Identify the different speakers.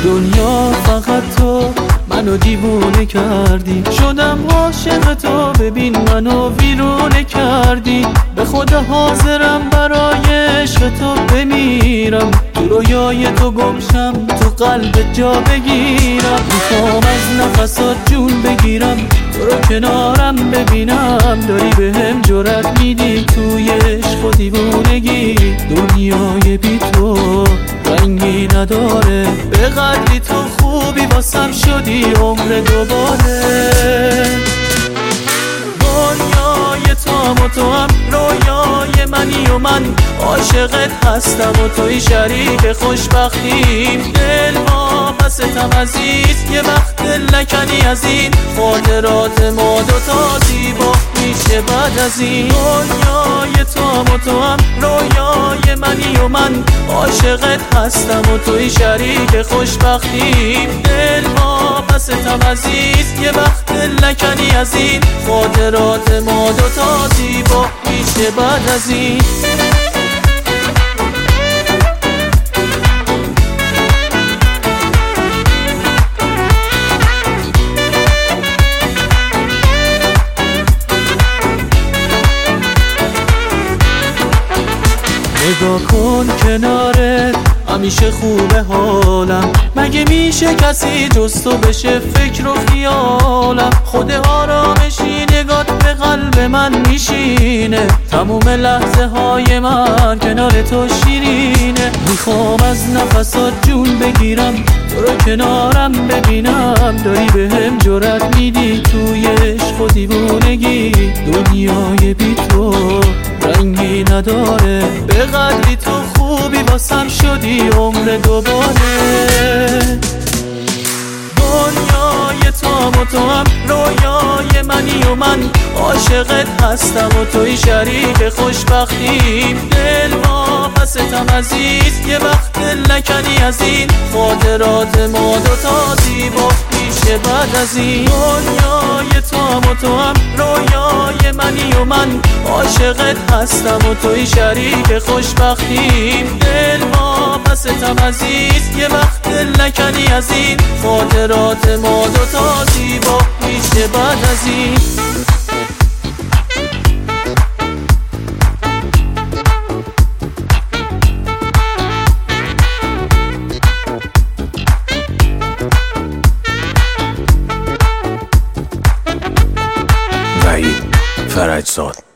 Speaker 1: دنیا فقط تو منو دیوونه کردی، شدم عاشق تو، ببین منو ویرونه کردی. به خدا حاضرم برای عشق تو بمیرم، تو رویای تو گمشم، تو قلبت جا بگیرم. میخوام از نفسات جون بگیرم، تو رو کنارم ببینم، داری بهم جرأت میدی توی عشق و دیوونگی. دنیای بی تو رنگی نداره، به قدری تو خوبی واسم شدی عمر دوباره. دنیای تو و تو هم رویای منی و من عاشقت هستم و توی شریک خوشبختیم. دل واپستم عزیز، یه وقت لکنی از این خاطرات ما دوتا زیبا میشه بعد از این. دنیای تو و تو هم رویای منی و من عاشقت هستم و توی شریک خوشبختیم. دل واپستم عزیز، یه وقت لکنی از این خاطرات ما دوتا زیبا میشه بعد از این. نگاه کن کنارت همیشه خوبه حالم، مگه میشه کسی جز تو بشه فکر و خیالم. خود آرامشی نگات به قلب من میشینه، تموم لحظه های من کنار تو شیرینه. میخوام از نفسات جون بگیرم، تو رو کنارم ببینم، داری بهم جرأت میدی توی عشق و دیوونگی. دنیای بی تو رنگی نداره، به قدری تو خوبی واسم شدی عمر دوباره. دنیای تو هم رویای منی و من عاشقت هستم و توی شریک خوشبختیم. دل واپستم عزیز، یه وقت لکنی از این خاطرات ما دوتا زیبا میشه بعد از این. دنیای تو هم رویای منی و من عاشقت هستم و توی شریک خوشبختیم. دل واپستم عزیز، یه وقت لکنی از این خاطرات ما دوتا زیبا میشه بعد از این.
Speaker 2: فرجزاد